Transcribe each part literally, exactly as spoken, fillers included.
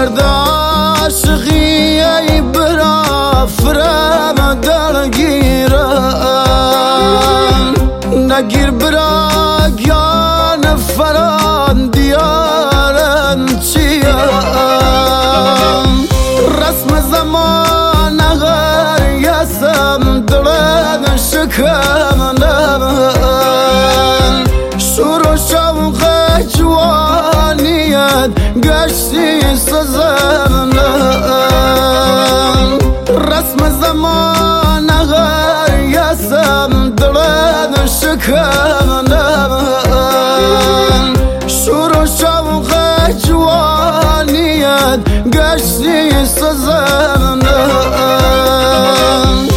درد عاشقی ای برا فرم دلگیرم نگیر برا گیان فران دیارن چیم رسم زمان اگر یسم دلن شکم نبن شور و شوق جوانیت گشتی سزم نبن رسم زمان اگر یسم دلن شکم نبن شور و شوق جوانیت گشتی سزم نبن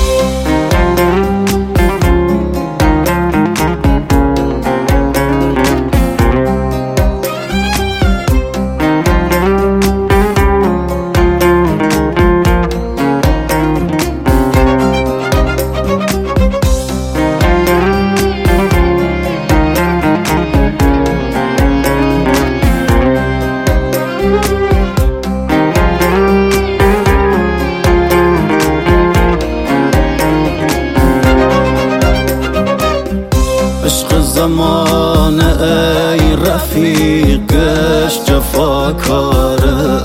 عشق زمان ای رفیقش جفاکاره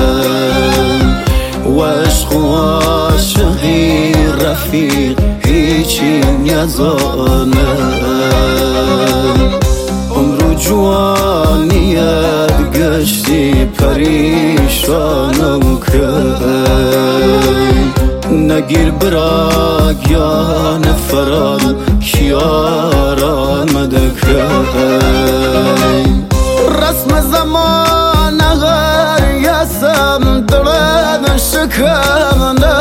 و عشق و عاشقی رفیق هیچی نیازانه عمر و جوانیت گشتی پریشانم که نگیر برا گیان فرال کیاران مدکن رسم زمان اگر یسم دلن شکم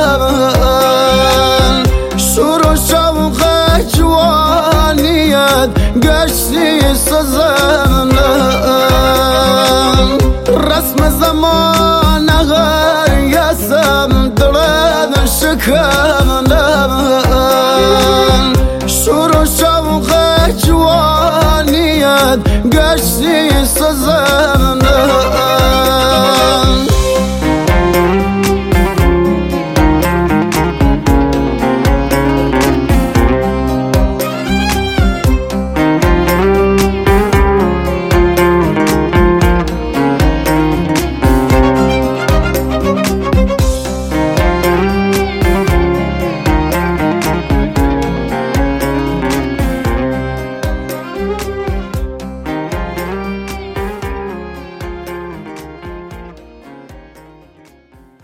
نبن شور و شوق جوانیت گشتی سزم نبن رسم زمان اگر یسم دلن شکم نبن شور و شوق جوانیت گشتی